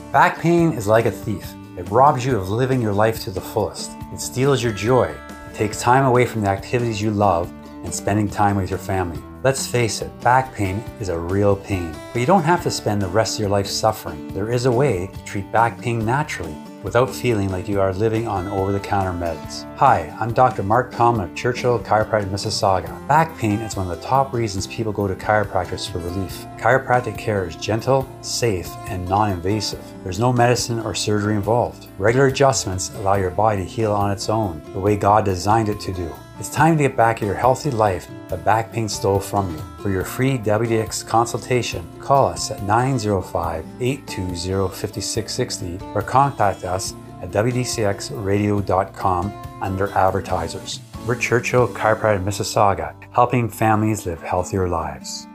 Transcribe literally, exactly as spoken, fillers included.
Back pain is like a thief. It robs you of living your life to the fullest. It steals your joy. It takes time away from the activities you love and spending time with your family. Let's face it, back pain is a real pain. But you don't have to spend the rest of your life suffering. There is a way to treat back pain naturally without feeling like you are living on over-the-counter meds. Hi, I'm Doctor Mark Pellman of Churchill Chiropractic, Mississauga. Back pain is one of the top reasons people go to chiropractors for relief. Chiropractic care is gentle, safe, and non-invasive. There's no medicine or surgery involved. Regular adjustments allow your body to heal on its own, the way God designed it to do. It's time to get back your healthy life that back pain stole from you. For your free W D X consultation, call us at nine zero five, eight two zero, five six six zero or contact us at w d c x radio dot com under advertisers. We're Churchill Chiropractic, Mississauga, helping families live healthier lives.